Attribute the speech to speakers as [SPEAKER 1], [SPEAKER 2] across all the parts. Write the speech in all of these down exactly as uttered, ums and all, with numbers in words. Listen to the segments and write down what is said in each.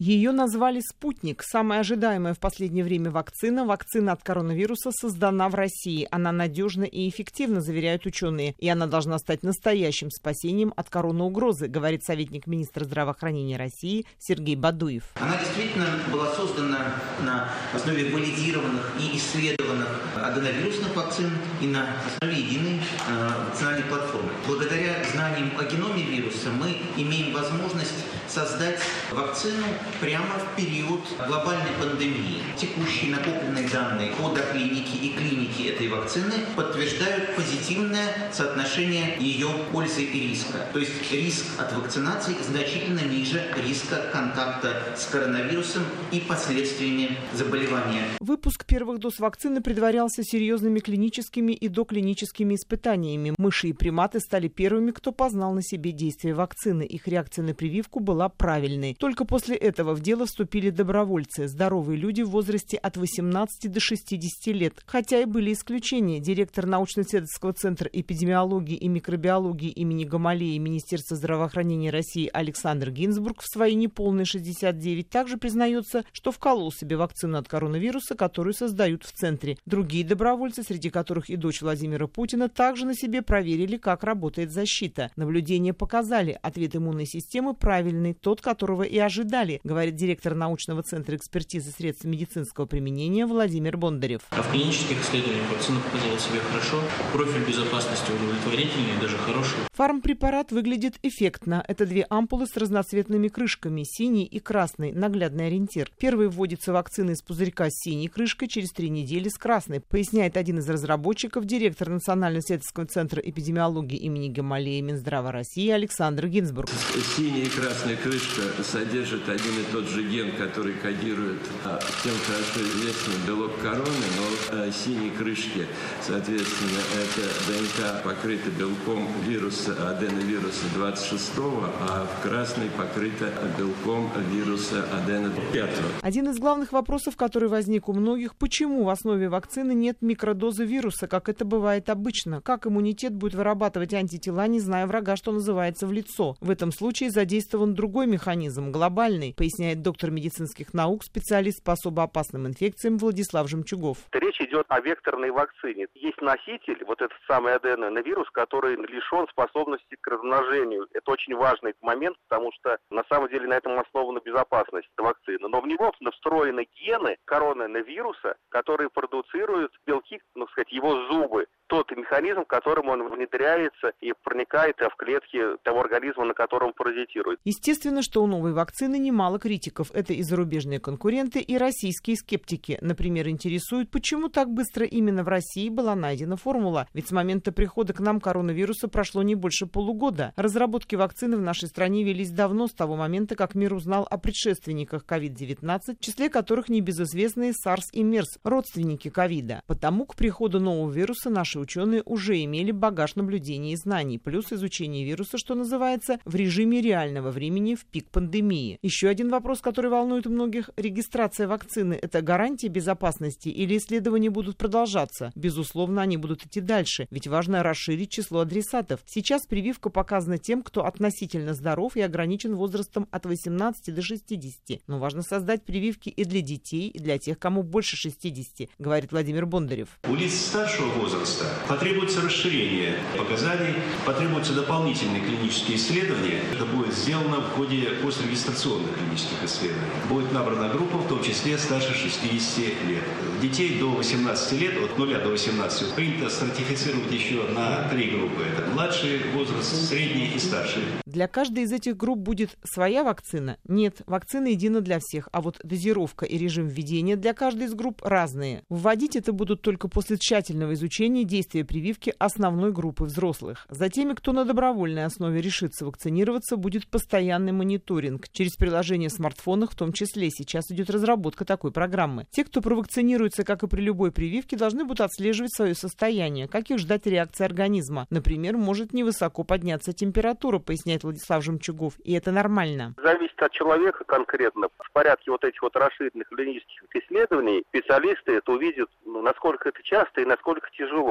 [SPEAKER 1] Ее назвали «Спутник». Самая ожидаемая в последнее время вакцина. Вакцина от коронавируса создана в России. Она надежна и эффективна, заверяют ученые. И она должна стать настоящим спасением от коронаугрозы, говорит советник министра здравоохранения России Сергей Бадуев.
[SPEAKER 2] Она действительно была создана на основе валидированных и исследованных аденовирусных вакцин и на основе единой э, вакцинальной платформы. Благодаря знаниям о геноме вируса мы имеем возможность создать вакцину прямо в период глобальной пандемии. Текущие накопленные данные по доклинике и клинике этой вакцины подтверждают позитивное соотношение ее пользы и риска. То есть риск от вакцинации значительно ниже риска контакта с коронавирусом и последствиями заболевания.
[SPEAKER 1] Выпуск первых доз вакцины предварялся серьезными клиническими и доклиническими испытаниями. Мыши и приматы стали первыми, кто познал на себе действие вакцины. Их реакция на прививку была правильной. Только после этого в дело вступили добровольцы, здоровые люди в возрасте от восемнадцати до шестидесяти лет. Хотя и были исключения. Директор научно-исследовательского центра эпидемиологии и микробиологии имени Гамалеи Министерства здравоохранения России Александр Гинзбург в свои неполные шестьдесят девять также признается, что вколол себе вакцину от коронавируса, которую создают в центре. Другие добровольцы, среди которых и дочь Владимира Путина, также на себе проверили, как работает защита. Наблюдения показали, ответ иммунной системы правильный, тот, которого и ожидали, говорит директор научного центра экспертизы средств медицинского применения Владимир Бондарев.
[SPEAKER 3] А в клинических исследованиях вакцина показала себя хорошо, профиль безопасности удовлетворительный, даже хороший.
[SPEAKER 1] Фармпрепарат выглядит эффектно. Это две ампулы с разноцветными крышками, синий и красный, наглядный ориентир. Первый вводится вакцина из пузырька с синей крышкой, через три недели с красной, поясняет один из разработчиков, директор Национального исследовательского центра эпидемиологии имени Гамалеи Минздрава России Александр Гинзбург.
[SPEAKER 4] Синяя и красная крышка содержит один и тот же ген, который кодирует всем хорошо известный белок короны, но синие крышки, соответственно, это ДНК покрыта белком вируса, аденовируса двадцать шестого, а в красной покрыта белком вируса адено пятого.
[SPEAKER 1] Один из главных вопросов, который возник у многих, почему в основе вакцины нет микродозы вируса, как это бывает обычно? Как иммунитет будет вырабатывать антитела, не зная врага, что называется, в лицо? В этом случае задействован другой механизм, глобальный, поясняет доктор медицинских наук, специалист по особо опасным инфекциям Владислав Жемчугов.
[SPEAKER 5] Речь идет о векторной вакцине. Есть носитель, вот этот самый аденовирус, который лишен способности к размножению. Это очень важный момент, потому что на самом деле на этом основана безопасность вакцины. Но в него встроены гены коронавируса, которые продуцируют белки, ну сказать, его зубы. Тот механизм, которым он внедряется и проникает в клетки того организма, на котором паразитирует.
[SPEAKER 1] Естественно, что у новой вакцины немало критиков. Это и зарубежные конкуренты, и российские скептики. Например, интересует, почему так быстро именно в России была найдена формула. Ведь с момента прихода к нам коронавируса прошло не больше полугода. Разработки вакцины в нашей стране велись давно, с того момента, как мир узнал о предшественниках ковид девятнадцать, в числе которых небезызвестные SARS и мерс, родственники ковида. Потому к приходу нового вируса наши ученые уже имели багаж наблюдений и знаний, плюс изучение вируса, что называется, в режиме реального времени в пик пандемии. Еще один вопрос, который волнует многих – регистрация вакцины. Это гарантия безопасности или исследования будут продолжаться? Безусловно, они будут идти дальше, ведь важно расширить число адресатов. Сейчас прививка показана тем, кто относительно здоров и ограничен возрастом от восемнадцати до шестидесяти. Но важно создать прививки и для детей, и для тех, кому больше шестидесяти, говорит Владимир Бондарев.
[SPEAKER 6] У лиц старшего возраста потребуется расширение показаний, потребуются дополнительные клинические исследования. Это будет сделано в ходе пострегистрационных клинических исследований. Будет набрана группа, в том числе старше шестидесяти лет. Детей до восемнадцати лет, от нуля до восемнадцати, принято стратифицировать еще на три группы. Это младший возраст, средний и старший.
[SPEAKER 1] Для каждой из этих групп будет своя вакцина? Нет, вакцина едина для всех, а вот дозировка и режим введения для каждой из групп разные. Вводить это будут только после тщательного изучения действия прививки основной группы взрослых. За теми, кто на добровольной основе решится вакцинироваться, будет постоянный мониторинг. Через приложение в смартфонах в том числе. Сейчас идет разработка такой программы. Те, кто провакцинируется, как и при любой прививке, должны будут отслеживать свое состояние. Как их ждать реакции организма? Например, может невысоко подняться температура, поясняет Владислав Жемчугов. И это нормально.
[SPEAKER 5] Зависит от человека конкретно. В порядке вот этих вот расширенных клинических исследований специалисты это увидят, ну, насколько это часто и насколько тяжело.
[SPEAKER 1] Россия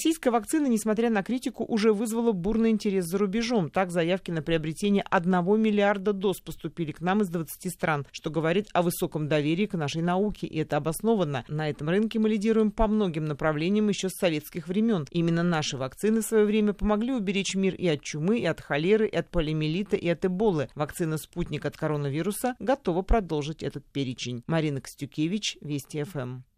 [SPEAKER 1] Российская вакцина, несмотря на критику, уже вызвала бурный интерес за рубежом. Так, заявки на приобретение одного миллиарда доз поступили к нам из двадцати стран, что говорит о высоком доверии к нашей науке, и это обоснованно. На этом рынке мы лидируем по многим направлениям еще с советских времен. Именно наши вакцины в свое время помогли уберечь мир и от чумы, и от холеры, и от полиомиелита, и от эболы. Вакцина «Спутник» от коронавируса готова продолжить этот перечень. Марина Костюкевич, Вести ФМ.